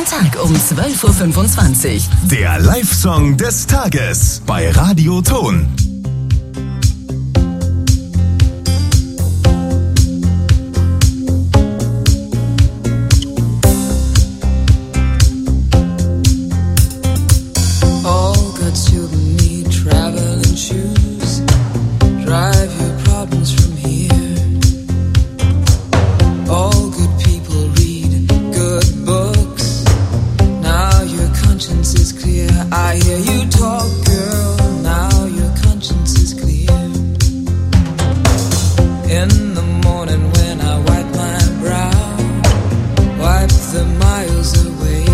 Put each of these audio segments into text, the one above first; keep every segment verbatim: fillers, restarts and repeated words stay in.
Jeden Tag um zwölf Uhr fünfundzwanzig. Der Live-Song des Tages bei Radio Ton. I hear you talk, girl, now your conscience is clear. In the morning when I wipe my brow, wipe the miles away.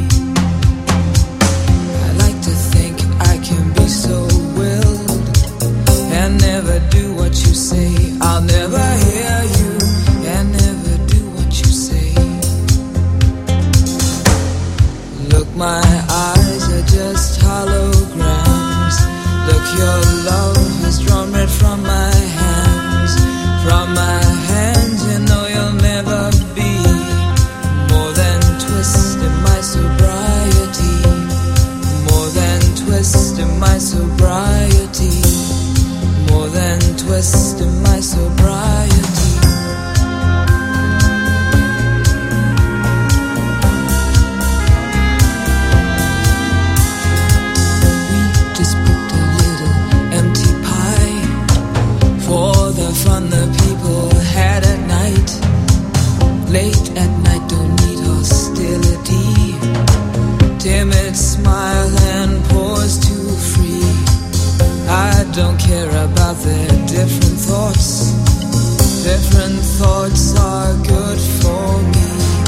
I like to think I can be so willed and never do what you say. I'll never hear you and never do what you say. Look, my eyes are just holograms. Look, your love has drawn red from my hands. From my hands, you know you'll never be more than twist in my sobriety. More than twist in my sobriety. More than twist in my sobriety. Fun the people had at night. Late at night, don't need hostility. Timid smile and pause too free. I don't care about their different thoughts. Different thoughts are good for me.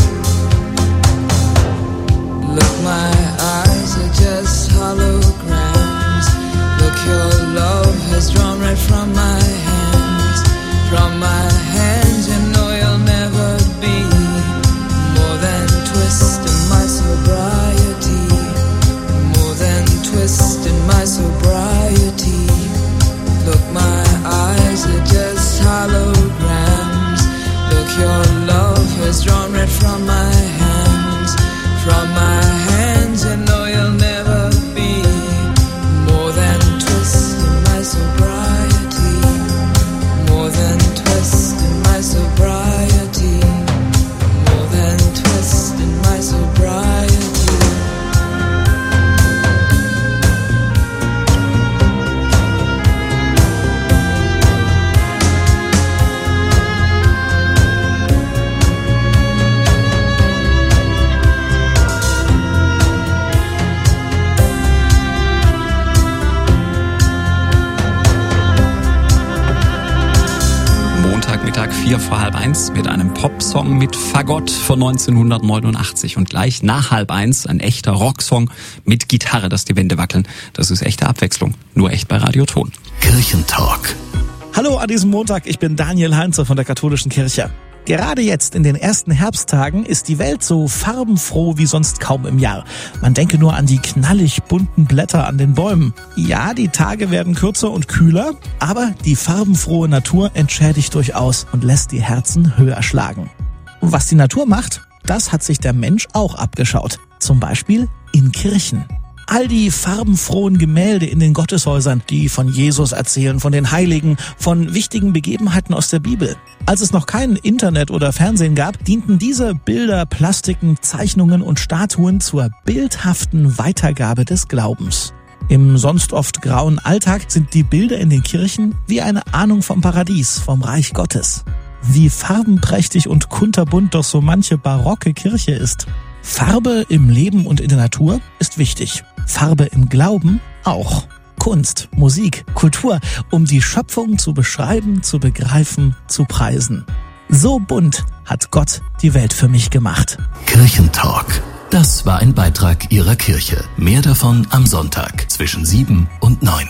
Look, my eyes are just holograms. Look, your love has drawn red from my hand. From my hands, you know you'll never be more than twist in my sobriety. More than twist in my sobriety. Look, my eyes are just holograms. Look, your love has drawn red from my hands. From my hands, you know you'll never be more than twist in my sobriety. More than twist in my sobriety. More than twist in my sobriety. Montagmittag vier vor halb eins mit einem Popsong mit Fagott von neunzehnhundertneunundachtzig und gleich nach halb eins ein echter Rocksong mit Gitarre, dass die Wände wackeln. Das ist echte Abwechslung, nur echt bei Radio Ton. Kirchentalk. Hallo an diesem Montag, ich bin Daniel Heinze von der Katholischen Kirche. Gerade jetzt in den ersten Herbsttagen ist die Welt so farbenfroh wie sonst kaum im Jahr. Man denke nur an die knallig bunten Blätter an den Bäumen. Ja, die Tage werden kürzer und kühler, aber die farbenfrohe Natur entschädigt durchaus und lässt die Herzen höher schlagen. Und was die Natur macht, das hat sich der Mensch auch abgeschaut. Zum Beispiel in Kirchen. All die farbenfrohen Gemälde in den Gotteshäusern, die von Jesus erzählen, von den Heiligen, von wichtigen Begebenheiten aus der Bibel. Als es noch kein Internet oder Fernsehen gab, dienten diese Bilder, Plastiken, Zeichnungen und Statuen zur bildhaften Weitergabe des Glaubens. Im sonst oft grauen Alltag sind die Bilder in den Kirchen wie eine Ahnung vom Paradies, vom Reich Gottes. Wie farbenprächtig und kunterbunt doch so manche barocke Kirche ist. Farbe im Leben und in der Natur ist wichtig. Farbe im Glauben auch. Kunst, Musik, Kultur, um die Schöpfung zu beschreiben, zu begreifen, zu preisen. So bunt hat Gott die Welt für mich gemacht. Kirchentalk. Das war ein Beitrag Ihrer Kirche. Mehr davon am Sonntag zwischen sieben und neun.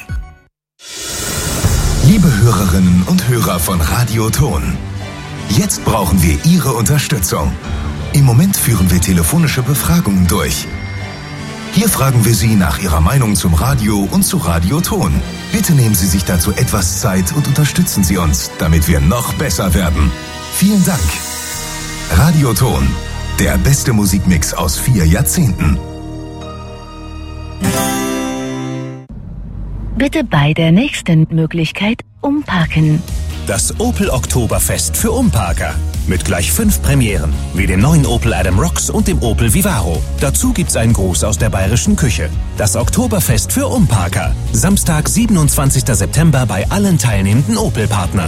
Liebe Hörerinnen und Hörer von Radio Ton, jetzt brauchen wir Ihre Unterstützung. Im Moment führen wir telefonische Befragungen durch. Hier fragen wir Sie nach Ihrer Meinung zum Radio und zu Radio Ton. Bitte nehmen Sie sich dazu etwas Zeit und unterstützen Sie uns, damit wir noch besser werden. Vielen Dank. Radio Ton. Der beste Musikmix aus vier Jahrzehnten. Bitte bei der nächsten Möglichkeit umparken. Das Opel Oktoberfest für Umparker. Mit gleich fünf Premieren, wie dem neuen Opel Adam Rocks und dem Opel Vivaro. Dazu gibt's einen Gruß aus der bayerischen Küche. Das Oktoberfest für Umparker. Samstag, siebenundzwanzigster September bei allen teilnehmenden Opel-Partnern.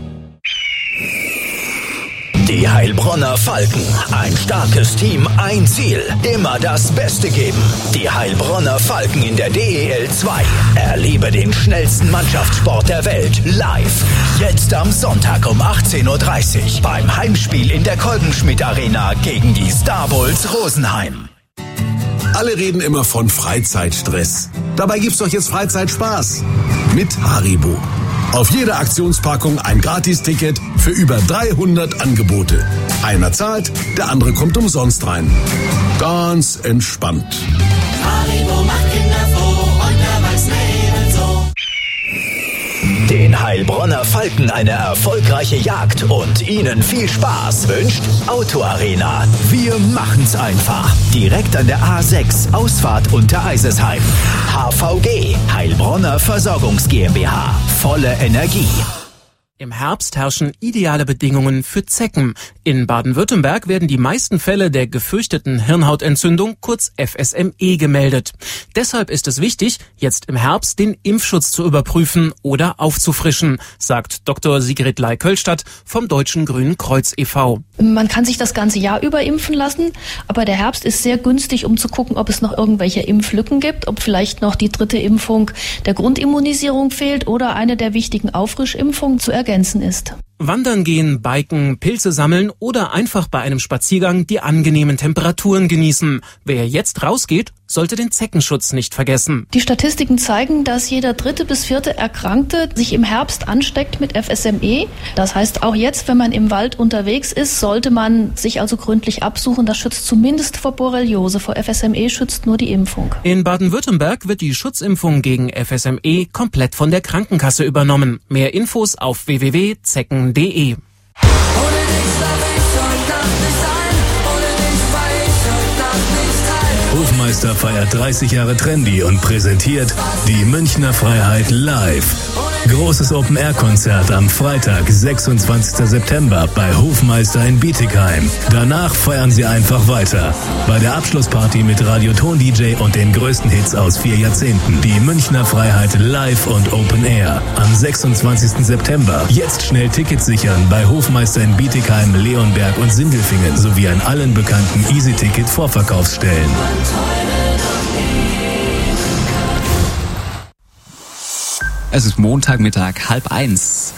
Die Heilbronner Falken. Ein starkes Team, ein Ziel. Immer das Beste geben. Die Heilbronner Falken in der D E L zwei. Erlebe den schnellsten Mannschaftssport der Welt live. Jetzt am Sonntag um achtzehn Uhr dreißig beim Heimspiel in der Kolbenschmidt Arena gegen die Star Bulls Rosenheim. Alle reden immer von Freizeitstress. Dabei gibt's doch jetzt Freizeitspaß. Mit Haribo. Auf jeder Aktionspackung ein Gratisticket für über dreihundert Angebote. Einer zahlt, der andere kommt umsonst rein. Ganz entspannt. Haribo macht Kinder froh und Erwachsene ebenso. Den Heilbronner Falken eine erfolgreiche Jagd und Ihnen viel Spaß wünscht Auto Arena. Wir machen's einfach. Direkt an der A sechs, Ausfahrt unter Eisesheim. H V G, Heilbronner Versorgungs GmbH. Volle Energie. Im Herbst herrschen ideale Bedingungen für Zecken. In Baden-Württemberg werden die meisten Fälle der gefürchteten Hirnhautentzündung, kurz F S M E, gemeldet. Deshalb ist es wichtig, jetzt im Herbst den Impfschutz zu überprüfen oder aufzufrischen, sagt Doktor Sigrid Ley-Kölstadt vom Deutschen Grünen Kreuz e V Man kann sich das ganze Jahr über impfen lassen, aber der Herbst ist sehr günstig, um zu gucken, ob es noch irgendwelche Impflücken gibt, ob vielleicht noch die dritte Impfung der Grundimmunisierung fehlt oder eine der wichtigen Auffrischimpfungen zu ergänzen ist. Wandern gehen, biken, Pilze sammeln oder einfach bei einem Spaziergang die angenehmen Temperaturen genießen. Wer jetzt rausgeht, sollte den Zeckenschutz nicht vergessen. Die Statistiken zeigen, dass jeder dritte bis vierte Erkrankte sich im Herbst ansteckt mit F S M E. Das heißt, auch jetzt, wenn man im Wald unterwegs ist, sollte man sich also gründlich absuchen. Das schützt zumindest vor Borreliose. Vor F S M E schützt nur die Impfung. In Baden-Württemberg wird die Schutzimpfung gegen F S M E komplett von der Krankenkasse übernommen. Mehr Infos auf w w w punkt zecken punkt d e. Hofmeister feiert dreißig Jahre Trendy und präsentiert die Münchner Freiheit live. Großes Open-Air-Konzert am Freitag, sechsundzwanzigster September bei Hofmeister in Bietigheim. Danach feiern sie einfach weiter. Bei der Abschlussparty mit Radioton-D J und den größten Hits aus vier Jahrzehnten. Die Münchner Freiheit live und Open-Air am sechsundzwanzigsten September. Jetzt schnell Tickets sichern bei Hofmeister in Bietigheim, Leonberg und Sindelfingen sowie an allen bekannten Easy-Ticket-Vorverkaufsstellen. Es ist Montagmittag, halb eins.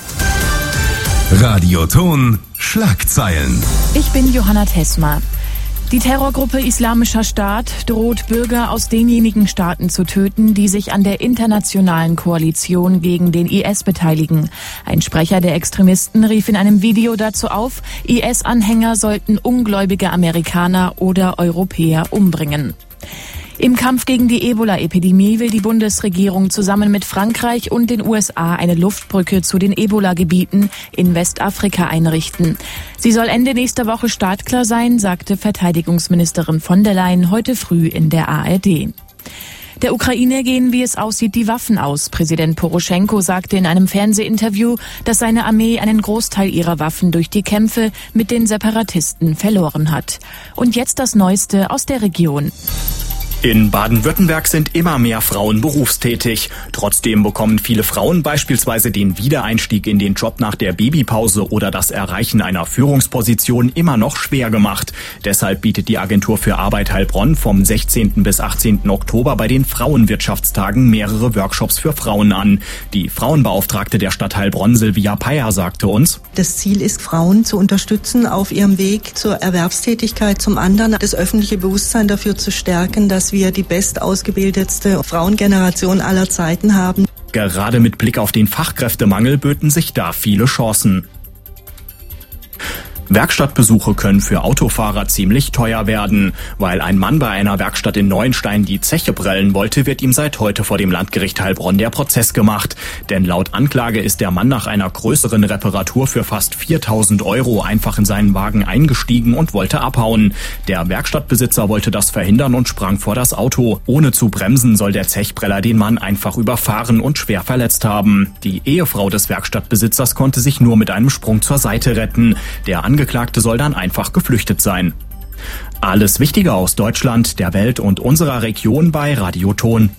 Radioton Schlagzeilen. Ich bin Johanna Tesma. Die Terrorgruppe Islamischer Staat droht Bürger aus denjenigen Staaten zu töten, die sich an der internationalen Koalition gegen den I S beteiligen. Ein Sprecher der Extremisten rief in einem Video dazu auf, I S-Anhänger sollten ungläubige Amerikaner oder Europäer umbringen. Im Kampf gegen die Ebola-Epidemie will die Bundesregierung zusammen mit Frankreich und den U S A eine Luftbrücke zu den Ebola-Gebieten in Westafrika einrichten. Sie soll Ende nächster Woche startklar sein, sagte Verteidigungsministerin von der Leyen heute früh in der A R D. Der Ukraine gehen, wie es aussieht, die Waffen aus. Präsident Poroschenko sagte in einem Fernsehinterview, dass seine Armee einen Großteil ihrer Waffen durch die Kämpfe mit den Separatisten verloren hat. Und jetzt das Neueste aus der Region. In Baden-Württemberg sind immer mehr Frauen berufstätig. Trotzdem bekommen viele Frauen beispielsweise den Wiedereinstieg in den Job nach der Babypause oder das Erreichen einer Führungsposition immer noch schwer gemacht. Deshalb bietet die Agentur für Arbeit Heilbronn vom sechzehnten bis achtzehnten Oktober bei den Frauenwirtschaftstagen mehrere Workshops für Frauen an. Die Frauenbeauftragte der Stadt Heilbronn, Silvia Peyer, sagte uns: Das Ziel ist, Frauen zu unterstützen auf ihrem Weg zur Erwerbstätigkeit, zum anderen das öffentliche Bewusstsein dafür zu stärken, dass wir die bestausgebildetste Frauengeneration aller Zeiten haben. Gerade mit Blick auf den Fachkräftemangel böten sich da viele Chancen. Werkstattbesuche können für Autofahrer ziemlich teuer werden. Weil ein Mann bei einer Werkstatt in Neuenstein die Zeche prellen wollte, wird ihm seit heute vor dem Landgericht Heilbronn der Prozess gemacht. Denn laut Anklage ist der Mann nach einer größeren Reparatur für fast viertausend Euro einfach in seinen Wagen eingestiegen und wollte abhauen. Der Werkstattbesitzer wollte das verhindern und sprang vor das Auto. Ohne zu bremsen soll der Zechpreller den Mann einfach überfahren und schwer verletzt haben. Die Ehefrau des Werkstattbesitzers konnte sich nur mit einem Sprung zur Seite retten. Der Angeklagte soll dann einfach geflüchtet sein. Alles Wichtige aus Deutschland, der Welt und unserer Region bei Radio Ton.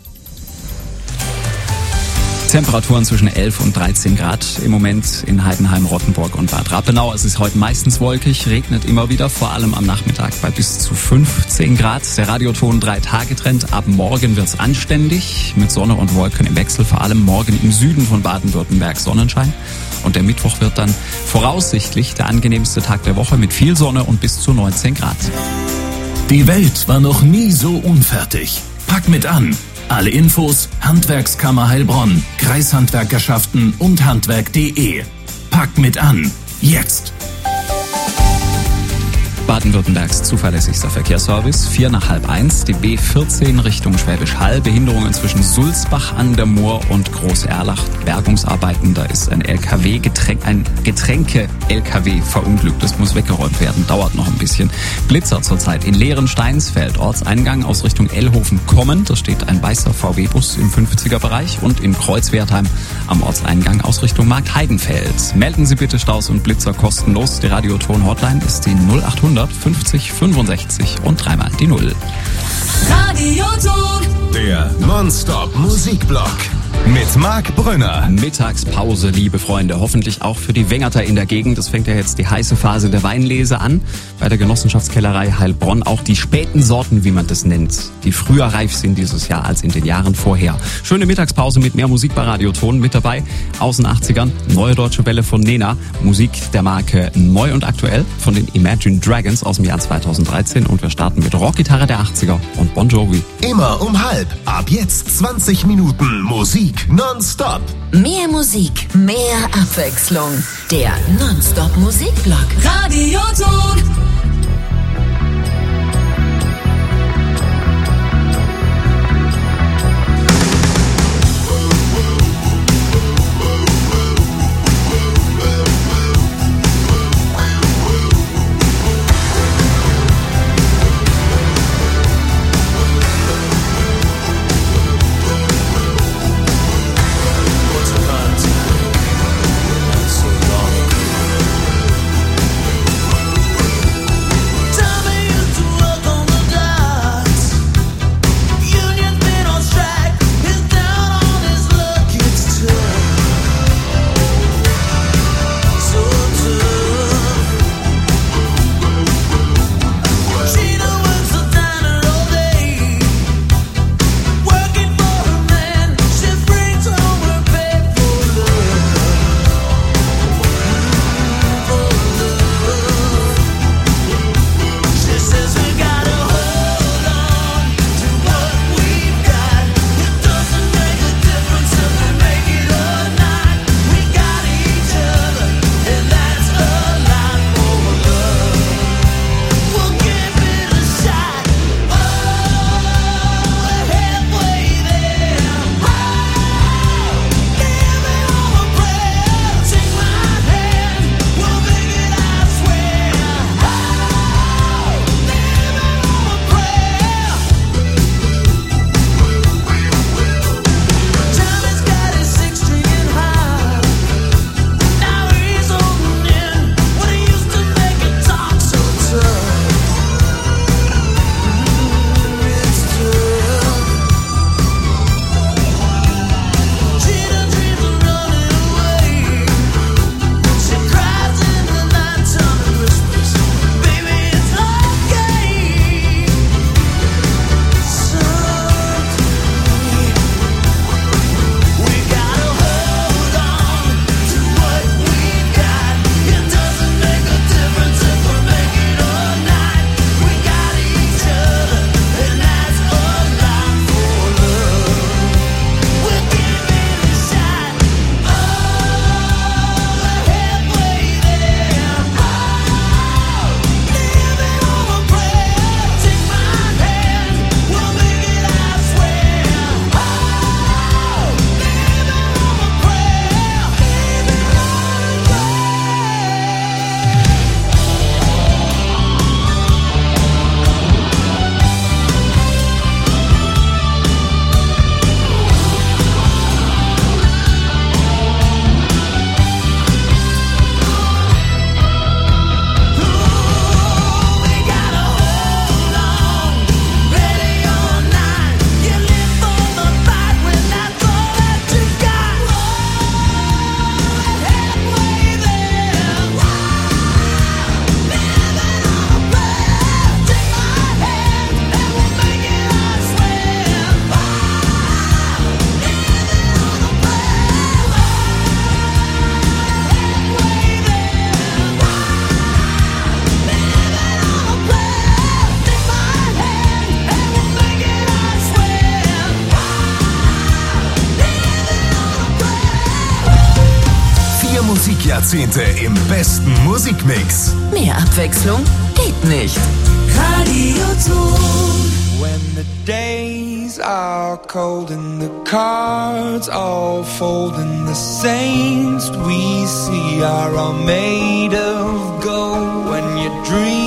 Temperaturen zwischen elf und dreizehn Grad im Moment in Heidenheim, Rottenburg und Bad Rappenau. Es ist heute meistens wolkig, regnet immer wieder, vor allem am Nachmittag bei bis zu fünfzehn Grad. Der Radioton drei Tage Trend. Ab morgen wird's anständig mit Sonne und Wolken im Wechsel, vor allem morgen im Süden von Baden-Württemberg Sonnenschein. Und der Mittwoch wird dann voraussichtlich der angenehmste Tag der Woche mit viel Sonne und bis zu neunzehn Grad. Die Welt war noch nie so unfertig. Pack mit an. Alle Infos Handwerkskammer Heilbronn, Kreishandwerkerschaften und Handwerk punkt de. Pack mit an. Jetzt! Baden-Württembergs zuverlässigster Verkehrsservice, vier nach halb eins, die B vierzehn Richtung Schwäbisch Hall, Behinderungen zwischen Sulzbach an der Mur und Groß-Erlach, Bergungsarbeiten, da ist ein L K W, Getränk, ein Getränke-L K W verunglückt, das muss weggeräumt werden, dauert noch ein bisschen. Blitzer zurzeit in Lehren-Steinsfeld, Ortseingang aus Richtung Ellhofen kommend, da steht ein weißer V W-Bus im fünfziger-Bereich und in Kreuzwertheim am Ortseingang aus Richtung Markt Heidenfeld. Melden Sie bitte Staus und Blitzer kostenlos, die Radioton-Hotline ist die null achthundert fünfzig fünfundsechzig und dreimal die Null. Radioton. Der Non-Stop-Musikblock mit Marc Brünner. Mittagspause, liebe Freunde, hoffentlich auch für die Wengerter in der Gegend. Es fängt ja jetzt die heiße Phase der Weinlese an. Bei der Genossenschaftskellerei Heilbronn auch die späten Sorten, wie man das nennt, die früher reif sind dieses Jahr als in den Jahren vorher. Schöne Mittagspause mit mehr Musik bei Radioton. Mit dabei aus den achtzigern, Neue Deutsche Welle von Nena, Musik der Marke Neu und Aktuell von den Imagine Dragons aus dem Jahr zweitausenddreizehn und wir starten mit Rockgitarre der achtziger und Bon Jovi. Immer um halb, ab jetzt zwanzig Minuten Musik nonstop. Mehr Musik, mehr Abwechslung. Der Nonstop-Musikblock. Radioton. Jahrzehnte im besten Musikmix. Mehr Abwechslung geht nicht. Radioton. When the days are cold and the cards all fold and the saints we see are all made of gold. When you dream